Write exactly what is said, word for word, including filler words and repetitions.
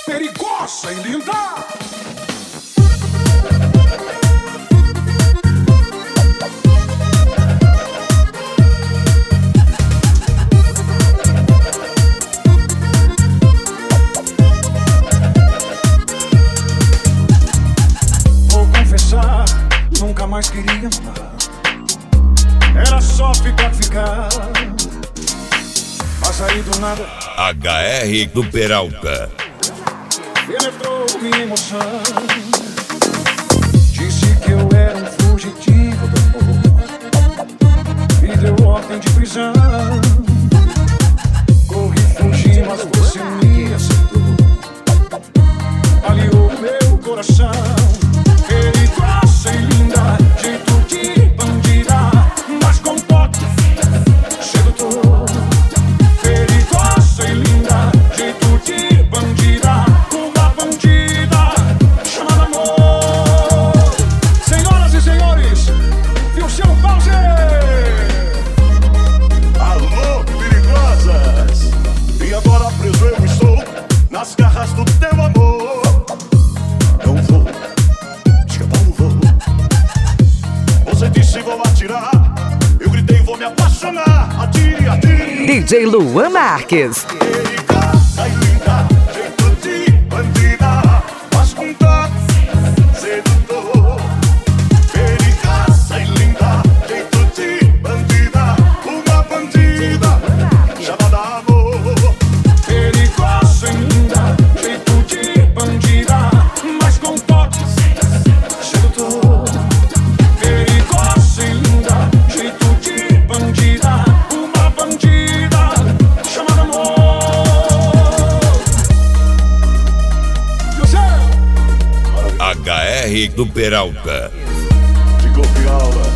perigosa e linda. Vou confessar, nunca mais queria amar. Era só ficar, ficar. Mas aí do nada H R do Peralta penetrou minha emoção. Disse que eu era um fugitivo do amor. Me deu ordem de prisão. Corri, fugi, mas você me aceitou. Aliou meu coração. Perigosa e linda, jeito de bandida, mas com toque sedutor. Perigosa e linda, jeito de bandida, uma bandida chamada amor. Senhoras e senhores, viu seu pause? Alô, perigosas! E agora preso eu estou nas garras do teu amor. Não vou escapar, não vou. Você disse vou atirar, eu gritei vou me apaixonar. Atire, atire. D J Luan Marques. Perigosa e linda, jeito de bandida, mas com toque sedutor. Perigosa e linda, jeito de bandida, uma bandida chamada amor. Perigosa e linda, jeito de bandida, mas com toque sedutor. Perigosa e linda, jeito de bandida, uma bandida chamada amor. H R do Peralta Ficou piala.